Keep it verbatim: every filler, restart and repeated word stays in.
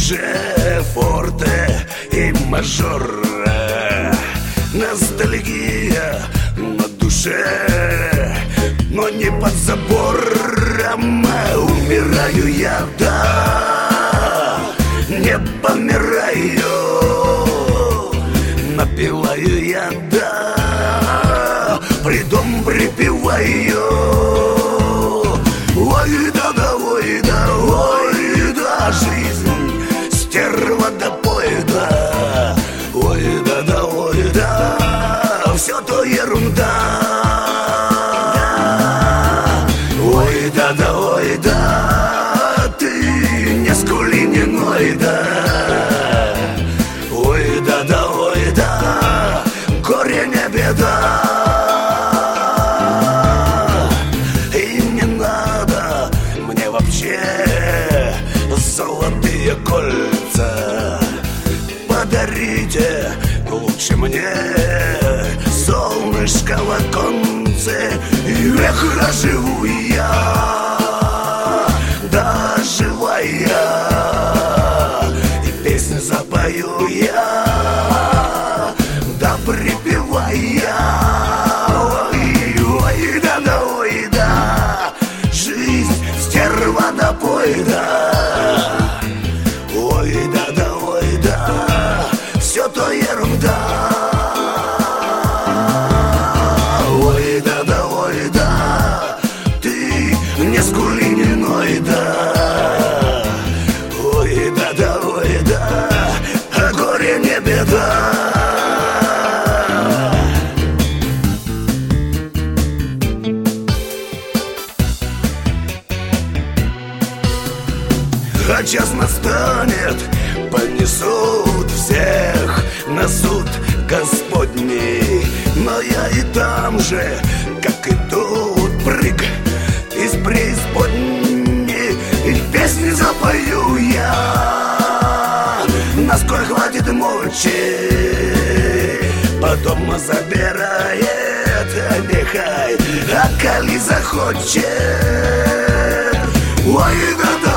душе форте и мажор. Ностальгия на душе, но не под забором. Умираю я, да, не помираю. Напиваю я, да, придом припеваю. Ой да, да, ой да, ой да, жизнь стерва до поеда. Ой да, да, ой да, все то ерунда. Ой да, да, ой да, ты не скули, не ной, да. Ой да, да, ой да, горе не беда. И не надо мне вообще золотые кольца. Подарите лучше мне солнышко в оконце. И эх, доживу я, доживая, и песню запою я, да припевая. Ой, ой, да, да, ой, да, жизнь стерва до поеда. Ой, да, да, ой, да, все то ерунда. Ой, да, да, ой, да, ты не скули, не ной, да. Ой, да, да, ой, да, а горе не беда. А час настанет, понесут всех на суд Господний. Но я и там же, как и тут, прыг из преисподней. И песни запою я, насколько хватит мочи. Потом забирает, нехай, а коли захочет. Ой, да, да,